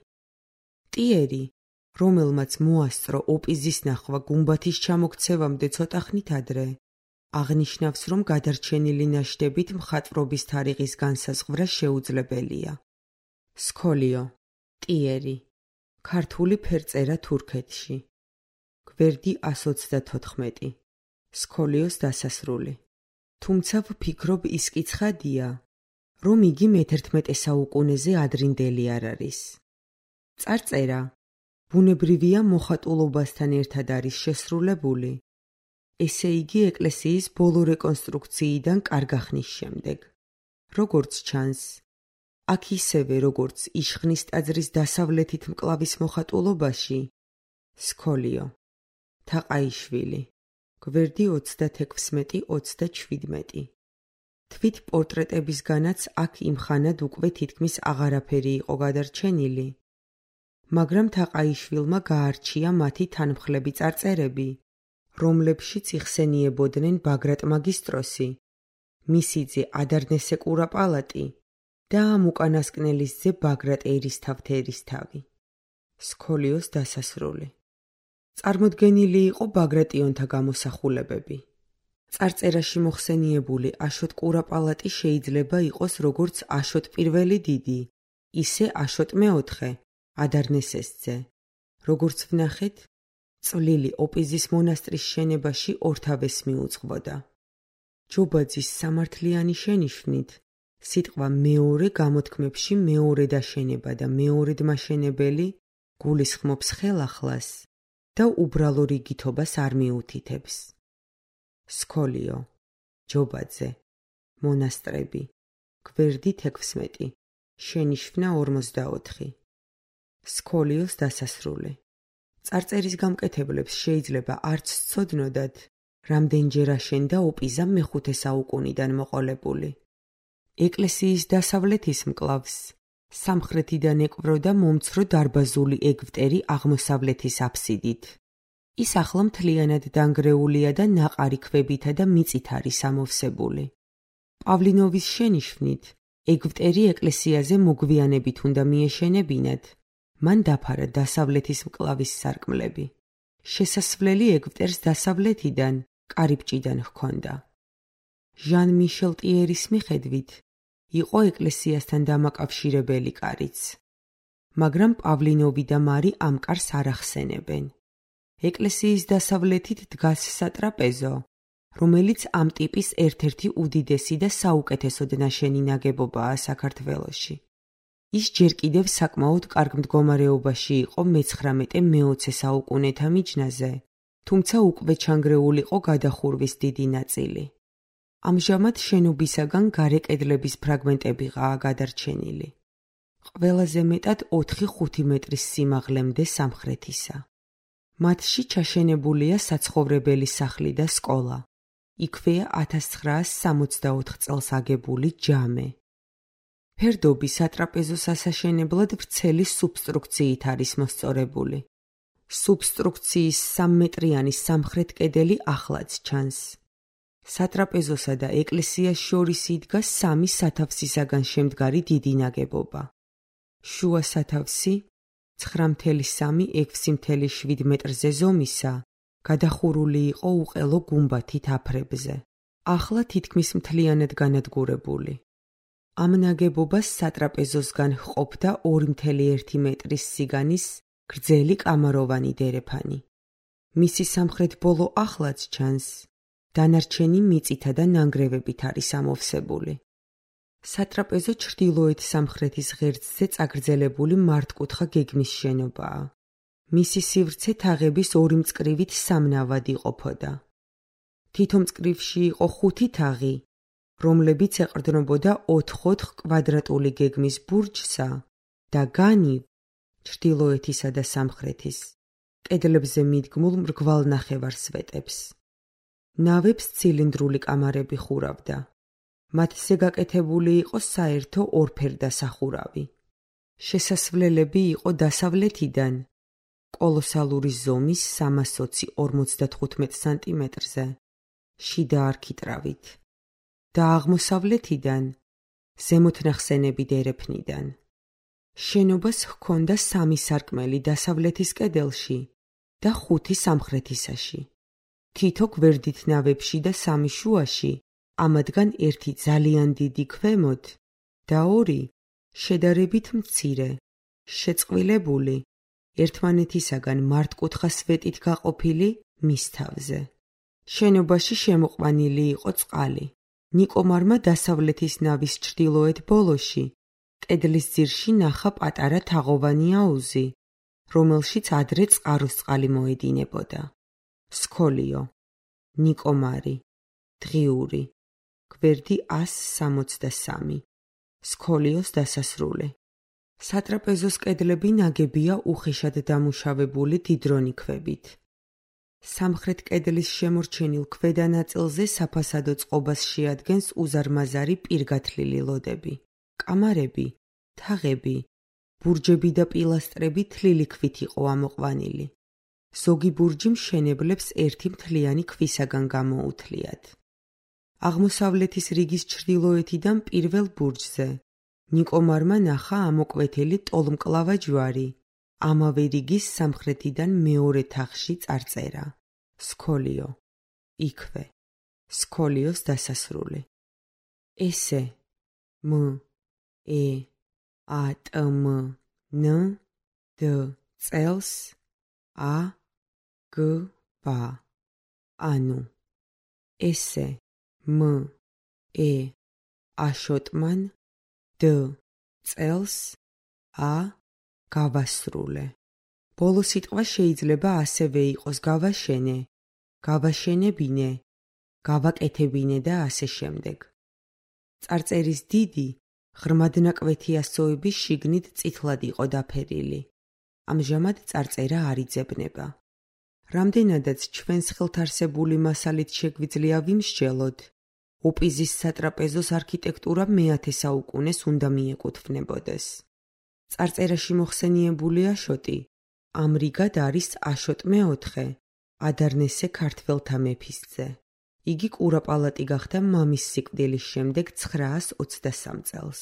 ტიერი, რომელმაც მოასწრო ოპიზის ნახვა გუმბათის ჩამოქცევამდე ცოტა ხნით ადრე, აღნიშნავს, რომ გადარჩენილი ნაშთებით მხატვრობის თარიღის განსაზღვრა შეუძლებელია. სქოლიო, ტიერი, ქართული ფერწერა თურქეთში. გვერდი ას ოცდათოთხმეტი. სქოლიოს დასასრული. თუმცა ვფიქრობ ის კი ცხადია, რომ იგი მეთერთმეტე საუკუნეზე ადრინდელი არ არის. წარწერა ბუნებრივია მოხატულობასთან ერთად არის შესრულებული, ესე იგი ეკლესიის ბოლო რეკონსტრუქციიდან კარგა ხნის შემდეგ. როგორც ჩანს, აქ ისევე როგორც იშხნის ტაძრის დასავლეთით მკლავის მოხატულობაში, სქოლიო, თაყაიშვილი, გვერდი ოცდათექვსმეტი ოცდაჩვიდმეტი. თვით პორტრეტებისგანაც აქ იმხანად უკვე თითქმის აღარაფერი იყო გადარჩენილი, მაგრამ თაყაიშვილმა გაარჩია მათი თანმხლები წარწერები, რომლებშიც იხსენიებოდნენ ბაგრატ მაგისტროსი, მისი ძე ადარნესე კურაპალატი და ამ უკანასკნელის ძე ბაგრატ ერისთავთერისთავი. სქოლიოს დასასრული. წარმოდგენილი იყო ბაგრატიონთა გამოსახულებები. წარწერაში მოხსენიებული აშოტ კურაპალატი შეიძლება იყოს როგორც აშოტ პირველი დიდი, ისე აშოტ მეოთხე, ადარნესეს ძე. როგორც ვნახეთ, წვლილი ოპიზის მონასტრის შენებაში ორთავეს მიუძღვოდა. ჯობაძის სამართლიანი შენიშვნით, სიტყვა მეორე გამოთქმებში მეორე დაშენება და მეორედ მაშენებელი გულისხმობს ხელახლას და უბრალო რიგითობას არ მიუთითებს. სქოლიო, ჯობაძე, მონასტრები, გვერდი თექვსმეტი, შენიშვნა ორმოცდაოთხი. სქოლიოს დასასრული. წარწერის გამკეთებლებს შეიძლება არც სცოდნოდათ, რამდენჯერ აშენდა ოპიზა მეხუთე საუკუნიდან მოყოლებული. ეკლესიის დასავლეთის მკლავს სამხრეთიდან ეკვვროდა მომცრო დარბაზული ეგვტერი აღმოსავლეთის აფსიდით. ის ახლა მთლიანად დანგრეულია და ნაყარი ქვებითა და მიწით არის ამოვსებული. პავლინოვის შენიშვნით, ეგვტერი ეკლესიაზე მოგვიანებით უნდა მიეშენებინათ, მან დაფარა დასავლეთის მკლავის სარკმლები. შესასვლელი ეგვტერს დასავლეთიდან, კარიბჭიდან ჰქონდა. ჟან მიშელ ტიერის მიხედვით, იყო ეკლესიასთან დამაკავშირებელი კარიც, მაგრამ პავლინოვი და მარი ამ კარს არ ახსენებენ. ეკლესიის დასავლეთით დგას სატრაპეზო, რომელიც ამ ტიპის ერთ-ერთი უდიდესი და საუკეთესოდ ნაშენი ნაგებობაა საქართველოში. ის ჯერ კიდევ საკმაოდ კარგ მდგომარეობაში იყო მეცხრამეტე მეოცე საუკუნეთა მიჯნაზე, თუმცა უკვე ჩანგრეულიყო გადახურვის დიდი ნაწილი. ამჟამად შენობისაგან გარე კედლების ფრაგმენტებიღაა გადარჩენილი. ყველაზე მეტად ოთხი ხუთი მეტრის სიმაღლემდე სამხრეთისა. მათში ჩაშენებულია საცხოვრებელი სახლი და სკოლა. იქვეა ათას ცხრაას სამოცდაოთხ წელს აგებული ჯამე. ფერდობი სატრაპეზოს ასაშენებლად ვრცელი სუბსტრუქციით არის მოსწორებული. სუბსტრუქციის სამმეტრიანი სამხრეთ კედელი ახლაც ჩანს. სატრაპეზოსა და ეკლესიას შორის იდგა სამი სათავსისაგან შემდგარი დიდი ნაგებობა. შუა სათავსი ცხრა ათეული სამი ექვსი ათეული შვიდ მეტრზე ზომისა, გადახურული იყო უყელო გუმბათით აფრებზე. ახლა თითქმის მთლიანად განადგურებული. ამ ნაგებობას სატრაპეზოსგან ჰყოფდა ორი ათეული ერთი მეტრის სიგანის გრძელი კამაროვანი დერეფანი. მისი სამხრეთ ბოლო ახლაც ჩანს, დანარჩენი მიწითა და ნანგრევებით არის ამოვსებული. სატრაპეზო ჩრდილოეთ-სამხრეთის ღერძზე წაგრძელებული მართკუთხა გეგმის შენობაა. მისი სივრცე თაღების ორი მწკრივით სამნავად იყოფოდა. თითო მწკრივში იყო ხუთი თაღი, რომლებიც ეყრდნობოდა ოთხ-ოთხ კვადრატული გეგმის ბურჯსა და განივ ჩრდილოეთისა და სამხრეთის კედლებზე მიდგმულ მრგვალ ნახევარსვეტებს. ნავებს ცილინდრული კამარები ხურავდა. მათზე გაკეთებული იყო საერთო ორფერდა სახურავი. შესასვლელები იყო დასავლეთიდან, კოლოსალური ზომის სამას ოცი ორმოცდათხუთმეტ სანტიმეტრზე, შიდა არქიტრავით და აღმოსავლეთიდან, ზემოთნახსენები დერეფნიდან. შენობას ჰქონდა სამი სარკმელი დასავლეთის კედელში და ხუთი სამხრეთისაში. თითო გვერდით ნავებში და სამი შუაში, ამათგან ერთი ძალიან დიდი ქვემოთ და ორი შედარებით მცირე, შეწყვილებული, ერთმანეთისაგან მართკუთხა სვეტით გაყოფილი მის თავზე. შენობაში შემოყვანილი იყო წყალი. ნიკომარმა დასავლეთის ნავის ჩრდილოეთ ბოლოში, კედლის ძირში ნახა პატარა თაღოვანი აუზი, რომელშიც ადრე წყაროსწყალი მოედინებოდა. სქოლიო, ნიკომარი, დღიური, გვერდი ასი სამოცდა სამი. სქოლიოს დასასრული. სატრაპეზოს კედლები ნაგებია უხეშად დამუშავებული დიდრონი ქვებით. სამხრეთ კედლის შემორჩენილ ქვედა ნაწილზე საფასადო წყობას შეადგენს უზარმაზარი პირგათლილი ლოდები. კამარები, თაღები, ბურჯები და პილასტრები თლილი ქვით იყო ამოყვანილი. ზოგი ბურჯი მშენებლებს ერთი მთლიანი ქვისაგან გამოუთლიათ. აღმოსავლეთის რიგის ჩრდილოეთიდან პირველ ბურჯზე ნიკომარმა ნახა ამოკვეთილი ტოლმკლავა ჯვარი. ამავე რიგის სამხრეთიდან მეორე თაღში წარწერა. სქოლიო. იქვე. სქოლიოს დასასრული. ესე. მ. ე. ა. ტ. մ. ն. დ. წელს. ა. გ. ბ. ანუ. ესე. მ. ე. აშოტმან. დ. წელს. ა. გავასრულე. ბოლო სიტყვა შეიძლება ასევე იყოს გავაშენე, გავაშენებინე, გავაკეთებინე და ასე შემდეგ. წარწერის დიდი, ღრმად ნაკვეთი ასოების შიგნით წითლად იყო დაფერილი. ამჟამად წარწერა არ იძებნება. რამდენადაც ჩვენს ხელთ არსებული მასალით შეგვიძლია ვიმსჯელოთ, ოპიზის სატრაპეზოს არქიტექტურა მეათე საუკუნეს უნდა მიეკუთვნებოდეს. წარწერაში მოხსენიებული აშოტი ამრიგად არის აშოტ მეოთხე, ადარნესე ქართველთა მეფის ძე. იგი კურაპალატი გახდა მამის სიკვდილის შემდეგ ცხრაას ოცდასამ წელს.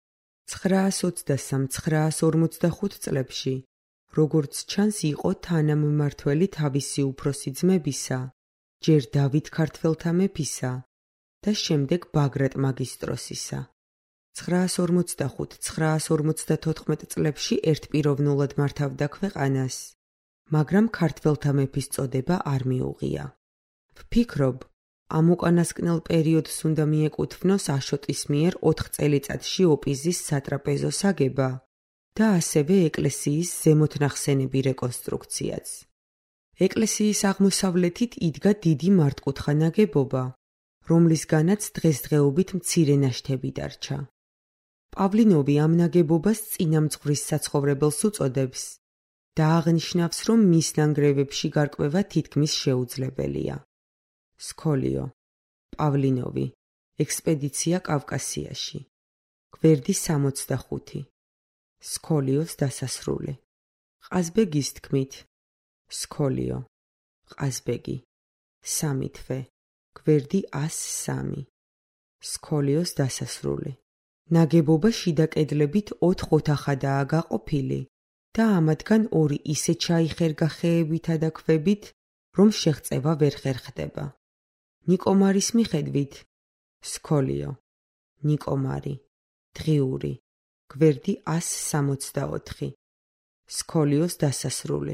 ცხრაას ოცდასამ ცხრაას ორმოცდახუთ წლებში, როგორც ჩანს, იყო თანამმართველი თავისი უფროსი ძმებისა, ჯერ დავით ქართველთა მეფისა და შემდეგ ბაგრატ მაგისტროსისა. ცხრაას ორმოცდახუთ ცხრაას ორმოცდათოთხმეტ წლებში ერთპიროვნულად მართავდა ქვეყანას, მაგრამ ქართველთა მეფის წოდება არ მიუღია. ვფიქრობ, ამ უკანასკნელ პერიოდს უნდა მიეკუთვნოს აშოტის მიერ ოთხ წელიწადში ოპიზის სატრაპეზოს აგება და ასევე ეკლესიის ზემოთნახსენები რეკონსტრუქციაც. ეკლესიის აღმოსავლეთით იდგა დიდი მართკუთხა ნაგებობა, რომლისგანაც დღესდღეობით მცირე ნაშთები დარჩა. პავლინოვი ამ ნაგებობას წინამძღვრის საცხოვრებელს უწოდებს და აღნიშნავს, რომ მის ნანგრევებში გარკვევა თითქმის შეუძლებელია. სქოლიო, პავლინოვი, ექსპედიცია კავკასიაში. გვერდი სამოცდახუთი. სქოლიოს დასასრული. ყაზბეგის თქმით. სქოლიო, ყაზბეგი. სამი თვე. გვერდი ასი სამი. სქოლიოს დასასრული. ნაგებობა შიდა კედლებით ოთხ ოთახადაა გაყოფილი და ამათგან ორი ისე ჩაიხერგა ხეებითა და ქვებით, რომ შეღწევა ვერ ხერხდება. ნიკომარის მიხედვით. სქოლიო, ნიკომარი, დღიური, გვერდი ასი სამოცდაოთხი. სქოლიოს დასასრული.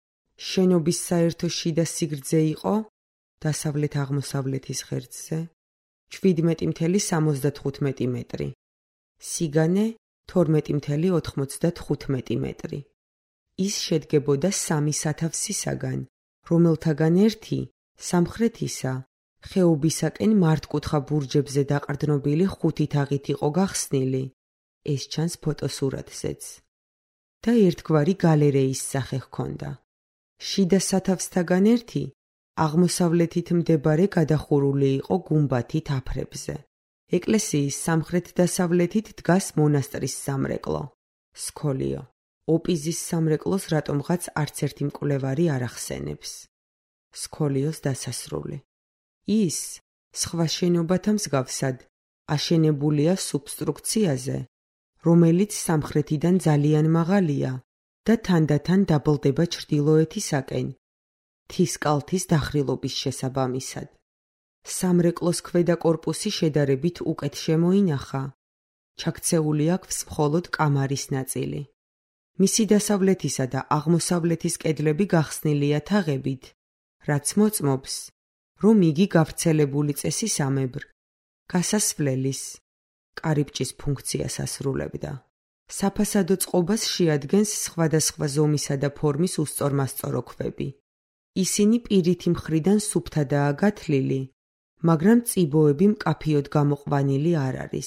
შენობის საერთო შიდა სიგრძე იყო დასავლეთ-აღმოსავლეთის ღერძზე შვიდმეტი მცდრ სამოცდათხუთმეტი მეტრი. სიგანე თორმეტი მთელი ოთხმოცდათხუთმეტი მეტრი. ის შედგებოდა სამი სათავსისაგან, რომელთაგან ერთი სამხრეთისა, ხეობისაკენ მართკუთხა ბურჯებზე დაყრდნობილი ხუთი თაღით იყო გახსნილი, ეს ჩანს ფოტოსურათზეც. და ერთგვარი გალერეის სახე ჰქონდა. შიდა სათავსთაგან ერთი აღმოსავლეთით მდებარე გადახურული იყო გუმბათით აფრებზე. ეკლესიის სამხრეთ-დასავლეთით დგას მონასტრის სამრეკლო, სქოლიო. ოპიზის სამრეკლოს რატომღაც არც ერთი მკვლევარი არ ახსენებს. სქოლიოს დასასრული. ის, სხვა შენობათა მსგავსად, აშენებულია სუბსტრუქციაზე, რომელიც სამხრეთიდან ძალიან მაღალია და თანდათან დაბლდება ჩრდილოეთისაკენ, მთის კალთის დახრილობის შესაბამისად. სამრეკლოს ქვედა კორპუსი შედარებით უკეთ შემოინახა. ჩაქცეული აქვს მხოლოდ კამარის ნაწილი. მისი დასავლეთისა და აღმოსავლეთის კედლები გახსნილია თაღებით, რაც მოწმობს, რომ იგი გავრცელებული წესისამებრ გასასვლელის, კარიბჭის ფუნქციას ასრულებდა. საფასადო წყობას შეადგენს სხვადასხვა ზომისა და ფორმის უსწორმასწორო ქვები. ისინი პირითი მხრიდან სუფთადაა გათლილი, მაგრამ წიბოები მკაფიოდ გამოყვანილი არ არის.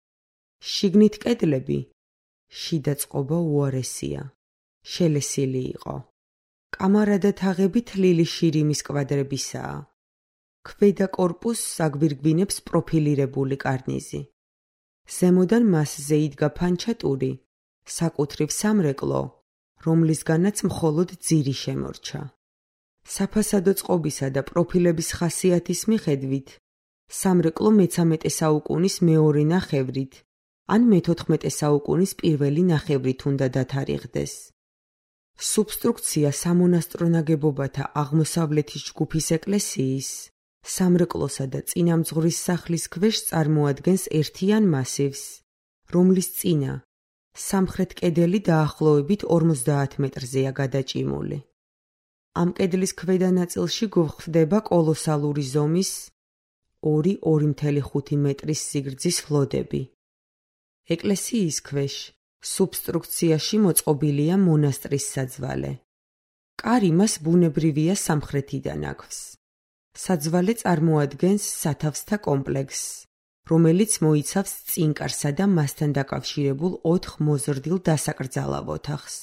შიგნით კედლები, შიდა წყობა უარესია, შელესილი იყო. კამარა და თაღები თლილი შირიმის კვადრებისაა. ქვედა კორპუსს აგვირგვინებს პროფილირებული კარნიზი. ზემოდან მასზე იდგა ფანჩატური, საკუთრივ სამრეკლო, რომლისგანაც მხოლოდ ძირი შემორჩა. საფასადო წყობისა და პროფილების ხასიათის მიხედვით, სამრეკლო მეცამეტე საუკუნის მეორე ნახევრით, ან მეთოთხმეტე საუკუნის პირველი ნახევრით უნდა დათარიღდეს. სუბსტრუქცია სამონასტრო ნაგებობათა აღმოსავლეთის ჯგუფის ეკლესიის, სამრეკლოსა და წინამძღვრის სახლის ქვეშ წარმოადგენს ერთიან მასივს, რომლის წინა, სამხრეთ კედელი დაახლოებით ორმოცდაათ მეტრზეა გადაჭიმული. ამ კედლის ქვედა ნაწილში გვხვდება კოლოსალური ზომის ორი ორი კoma ხუთი მეტრის სიგრძის ლოდები. ეკლესიის ქვეშ სუბსტრუქციაში მოწყობილია მონასტრის საძვალე. კარი მას ბუნებრივია სამხრეთიდან აქვს. საძვალე წარმოადგენს სათავსთა კომპლექსს, რომელიც მოიცავს წინკარსა და მასთან დაკავშირებულ ოთხ მოზრდილ დასაკრძალავ ოთახს.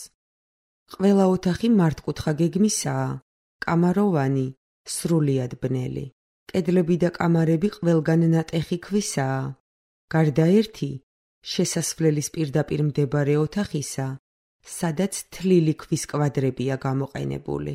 ყველა ოთახი მართკუთხა გეგმისაა, კამაროვანი, სრულიად ბნელი. კედლები და კამარები ყველგან ნატეხი ქვისაა. გარდა ერთი, შესასვლელის პირდაპირ მდებარე ოთახისა, სადაც თლილი ქვის კვადრებია გამოყენებული.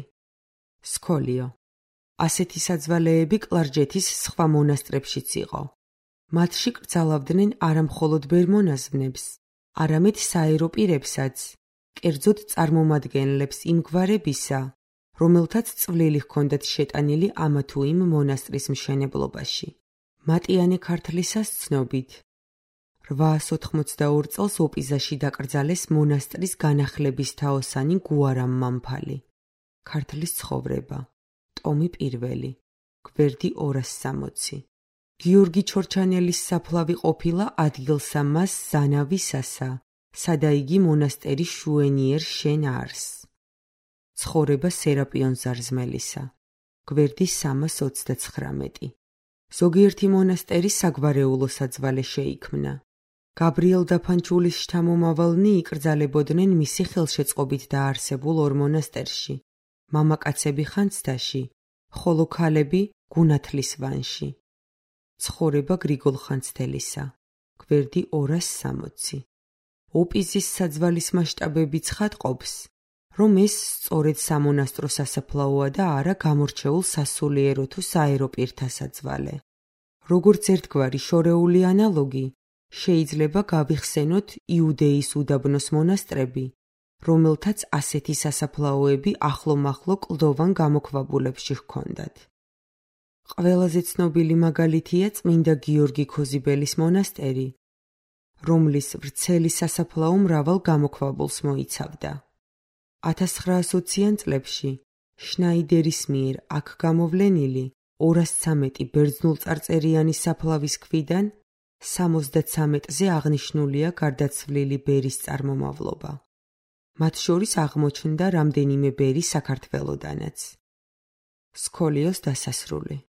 სქოლიო. ასეთი საძვალეები კლარჯეთის სხვა მონასტრებშიც იყო. მათში კრძალავდნენ არა მხოლოდ ბერმონაზვნებს, არამედ საერო პირებსაც, კერძოდ წარმომადგენლებს იმ გვარებისა, რომელთაც წვლილი ჰქონდათ შეტანილი ამა თუ იმ მონასტრის მშენებლობაში. მატიანე ქართლისას ცნობით, რვაას ოთხმოცდაორ წელს ოპიზაში დაკრძალეს მონასტრის განახლების თაოსანი გუარამ მამფალი. ქართლის ცხოვრება, ტომი პირველი, გვერდი ორასი სამოცი. გიორგი ჩორჩანელის საფლავი ყოფილა ადგილსა მას ზანავისასა, სადა იგი მონასტერი შუენიერ შენ არს. ცხოვრება სერაპიონ ზარზმელისა, გვერდი სამას ოცდაცხრამეტი. ზოგიერთი მონასტერი საგვარეულო საძვალე შეიქმნა. გაბრიელ დაფანჩულის შთამომავალნი იკრძალებოდნენ მისი ხელშეწყობით დაარსებულ ორ მონასტერში, მამაკაცები ხანძთაში, ხოლო ქალები გუნათლის ვანში. ცხოვრება გრიგოლ ხანძთელისა, გვერდი ორასი სამოცი. ოპიზის საძვალის მასშტაბები ცხადყოფს, რომ ეს სწორედ სამონასტრო სასაფლაოა და არა გამორჩეულ სასულიერო თუ საერო პირთა საძვალე. როგორც ერთგვარი შორეული ანალოგი, შეიძლება გავიხსენოთ იუდეის უდაბნოს მონასტრები, რომელთაც ასეთი სასაფლაოები ახლომახლო კლდოვან გამოქვაბულებში ჰქონდათ. ყველაზე ცნობილი მაგალითია წმინდა გიორგი ქოზიბელის მონასტერი, რომლის ვრცელი სასაფლაო მრავალ გამოქვაბულს მოიცავდა. ათას ცხრაასოციან წლებში შნაიდერის მიერ აქ გამოვლენილი ორასი ცამეტი ბერძნულწარწერიანი საფლავის ქვიდან სამოცდათრამეტზე აღნიშნულია გარდაცვლილი ბერის წარმომავლობა. მათ შორის აღმოჩნდა რამდენიმე ბერი საქართველოდანაც. სქოლიოს დასასრული.